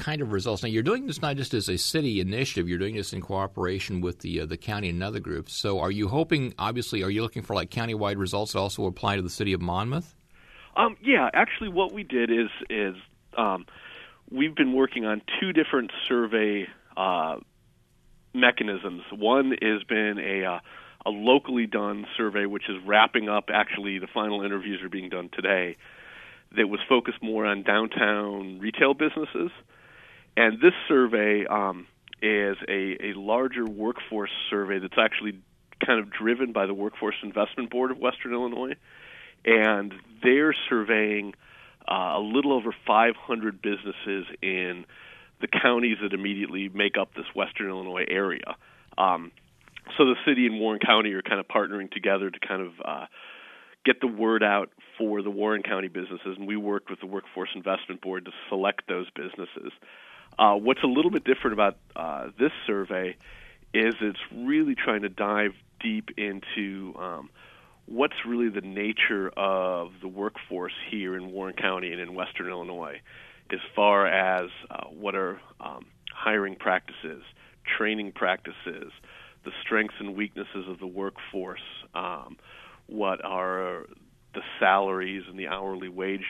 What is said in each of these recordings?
kind of results? Now, you're doing this not just as a city initiative. You're doing this in cooperation with the county and other groups. So are you hoping, obviously, are you looking for like countywide results that also apply to the city of Monmouth? Yeah, actually what we did is we've been working on two different survey mechanisms. One has been a locally done survey, which is wrapping up. Actually, the final interviews are being done today, that was focused more on downtown retail businesses. And this survey is a larger workforce survey that's actually kind of driven by the Workforce Investment Board of Western Illinois. And they're surveying a little over 500 businesses in the counties that immediately make up this Western Illinois area. So the city and Warren County are kind of partnering together to kind of get the word out for the Warren County businesses, and we worked with the Workforce Investment Board to select those businesses. What's a little bit different about this survey is it's really trying to dive deep into what's really the nature of the workforce here in Warren County and in Western Illinois, as far as what are hiring practices, training practices, the strengths and weaknesses of the workforce, what are the salaries and the hourly wage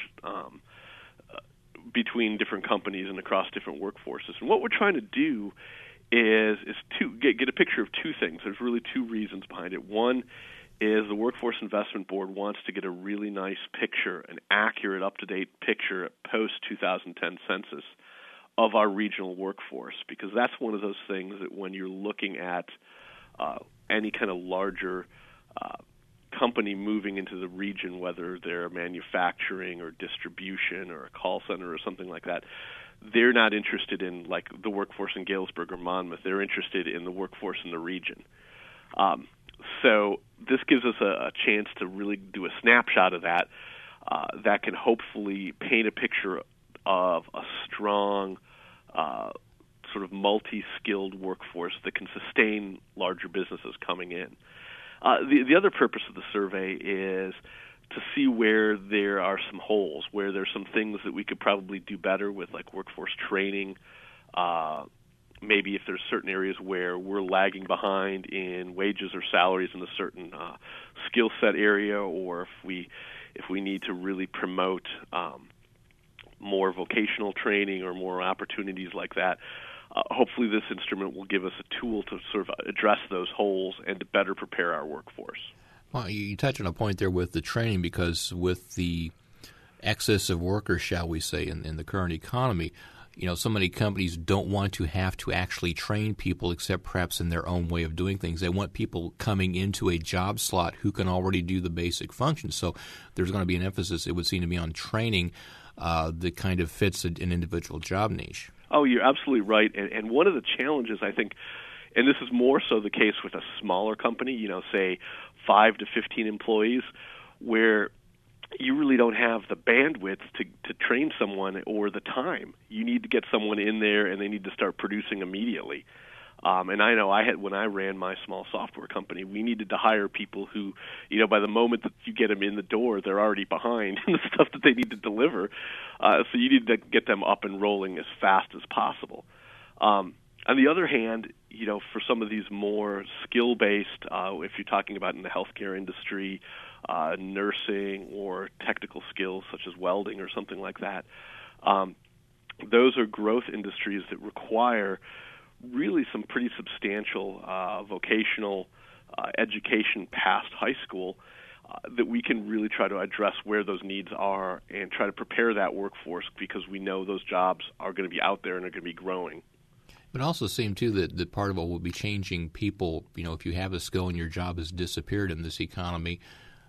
between different companies and across different workforces. And what we're trying to do is to get a picture of two things. There's really two reasons behind it. One is the Workforce Investment Board wants to get a really nice picture, an accurate, up-to-date picture post-2010 census of our regional workforce, because that's one of those things that when you're looking at any kind of larger company moving into the region, whether they're manufacturing or distribution or a call center or something like that, they're not interested in like the workforce in Galesburg or Monmouth. They're interested in the workforce in the region. So this gives us a chance to really do a snapshot of that that can hopefully paint a picture of a strong sort of multi-skilled workforce that can sustain larger businesses coming in. The other purpose of the survey is to see where there are some holes, where there's some things that we could probably do better with, like workforce training. Maybe if there's certain areas where we're lagging behind in wages or salaries in a certain skill set area, or if we need to really promote more vocational training or more opportunities like that. Hopefully this instrument will give us a tool to sort of address those holes and to better prepare our workforce. Well, you touch on a point there with the training, because with the excess of workers, shall we say, in the current economy, so many companies don't want to have to actually train people except perhaps in their own way of doing things. They want people coming into a job slot who can already do the basic functions. So there's going to be an emphasis, it would seem to be, on training that kind of fits an individual job niche. Oh, you're absolutely right. And one of the challenges, I think, and this is more so the case with a smaller company, say 5 to 15 employees, where you really don't have the bandwidth to train someone or the time. You need to get someone in there, and they need to start producing immediately. And I know when I ran my small software company, we needed to hire people who, by the moment that you get them in the door, they're already behind in the stuff that they need to deliver. So you need to get them up and rolling as fast as possible. On the other hand, for some of these more skill-based, if you're talking about in the healthcare industry, nursing or technical skills such as welding or something like that, those are growth industries that require really some pretty substantial vocational education past high school that we can really try to address where those needs are and try to prepare that workforce, because we know those jobs are going to be out there and are going to be growing. But it also seems, too, that part of it will be changing people. If you have a skill and your job has disappeared in this economy,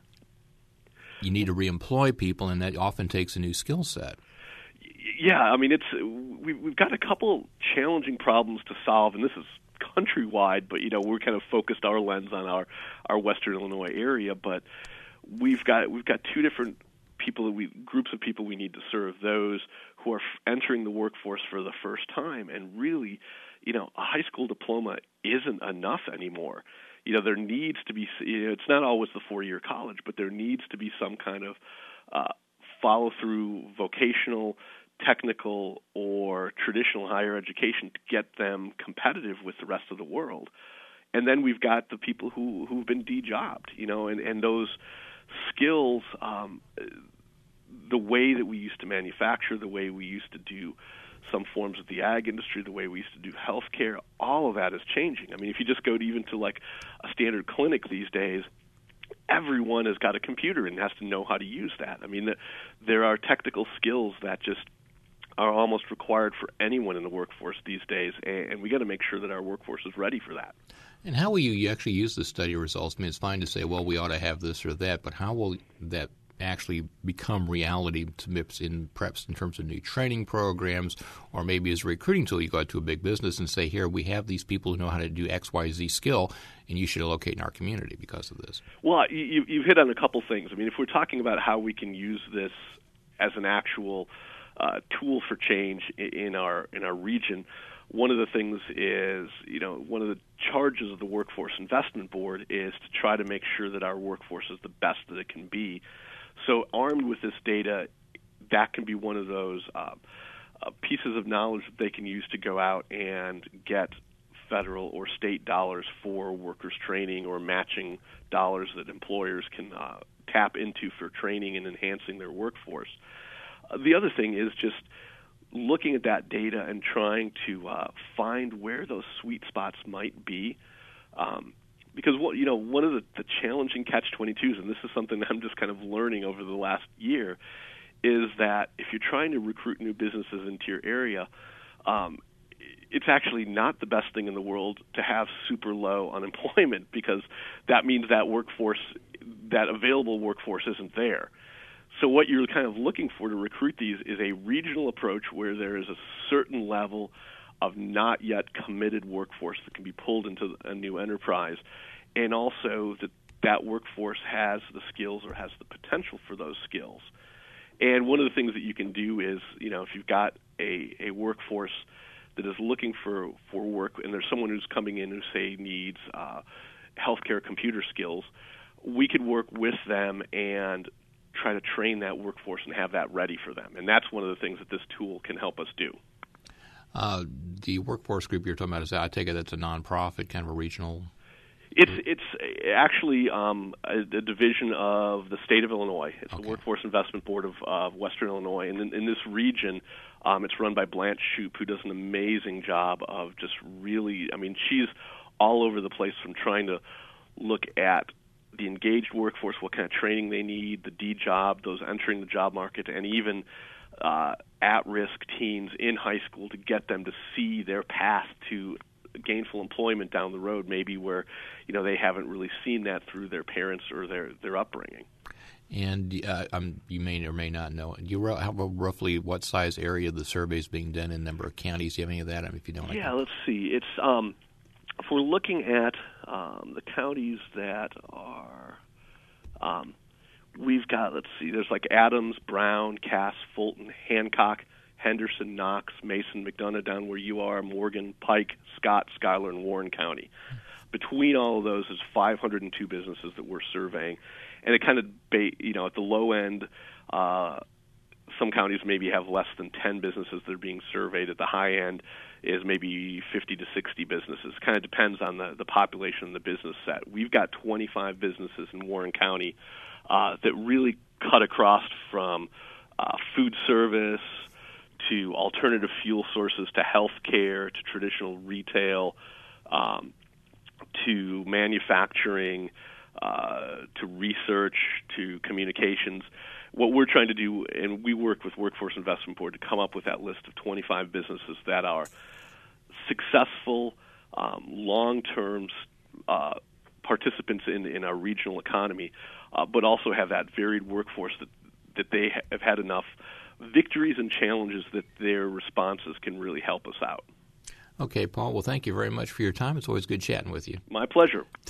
you need to reemploy people, and that often takes a new skill set. Yeah, I mean, we've got a couple challenging problems to solve, and this is countrywide, but we're kind of focused our lens on our Western Illinois area. But we've got two different groups of people we need to serve: those who are entering the workforce for the first time, and really, a high school diploma isn't enough anymore. There needs to be, it's not always the 4-year college, but there needs to be some kind of follow-through vocational technical or traditional higher education to get them competitive with the rest of the world. And then we've got the people who've been de-jobbed, and those skills, the way that we used to manufacture, the way we used to do some forms of the ag industry, the way we used to do healthcare, all of that is changing. I mean, if you just go to even to like a standard clinic these days, everyone has got a computer and has to know how to use that. I mean, there are technical skills that just are almost required for anyone in the workforce these days, and we got to make sure that our workforce is ready for that. And how will you actually use the study results? I mean, it's fine to say, well, we ought to have this or that, but how will that actually become reality perhaps in terms of new training programs, or maybe as a recruiting tool, you go out to a big business and say, here, we have these people who know how to do X, Y, Z skill, and you should locate in our community because of this? Well, you've hit on a couple things. I mean, if we're talking about how we can use this as an actual tool for change in our region, one of the things is, one of the charges of the Workforce Investment Board is to try to make sure that our workforce is the best that it can be. So armed with this data, that can be one of those pieces of knowledge that they can use to go out and get federal or state dollars for workers' training or matching dollars that employers can tap into for training and enhancing their workforce. The other thing is just looking at that data and trying to find where those sweet spots might be. Because one of the challenging catch-22s, and this is something that I'm just kind of learning over the last year, is that if you're trying to recruit new businesses into your area, it's actually not the best thing in the world to have super low unemployment, because that means that available workforce isn't there. So what you're kind of looking for to recruit these is a regional approach where there is a certain level of not yet committed workforce that can be pulled into a new enterprise, and also that workforce has the skills or has the potential for those skills. And one of the things that you can do is, if you've got a workforce that is looking for work, and there's someone who's coming in who, say, needs healthcare computer skills, we could work with them and try to train that workforce and have that ready for them. And that's one of the things that this tool can help us do. The workforce group you're talking about, I take it that's a nonprofit, kind of a regional? It's actually a division of the state of Illinois. It's the Workforce Investment Board of Western Illinois. And in this region, it's run by Blanche Shoup, who does an amazing job of just really, she's all over the place, from trying to look at the engaged workforce, what kind of training they need, the D-job, those entering the job market, and even at-risk teens in high school to get them to see their path to gainful employment down the road, maybe where they haven't really seen that through their parents or their upbringing. And you may or may not know, do you have roughly what size area the survey is being done in, number of counties? Do you have any of that? If you don't, let's see. It's if we're looking at the counties that are, we've got, there's like Adams, Brown, Cass, Fulton, Hancock, Henderson, Knox, Mason, McDonough, down where you are, Morgan, Pike, Scott, Schuyler, and Warren County. Between all of those is 502 businesses that we're surveying. And it kind of, at the low end, some counties maybe have less than 10 businesses that are being surveyed. At the high end is maybe 50 to 60 businesses. Kind of depends on the population and the business set. We've got 25 businesses in Warren County that really cut across from food service to alternative fuel sources to healthcare to traditional retail to manufacturing to research to communications. What we're trying to do, and we work with Workforce Investment Board to come up with that list of 25 businesses that are successful, long-term participants in our regional economy, but also have that varied workforce that they have had enough victories and challenges that their responses can really help us out. Okay, Paul. Well, thank you very much for your time. It's always good chatting with you. My pleasure.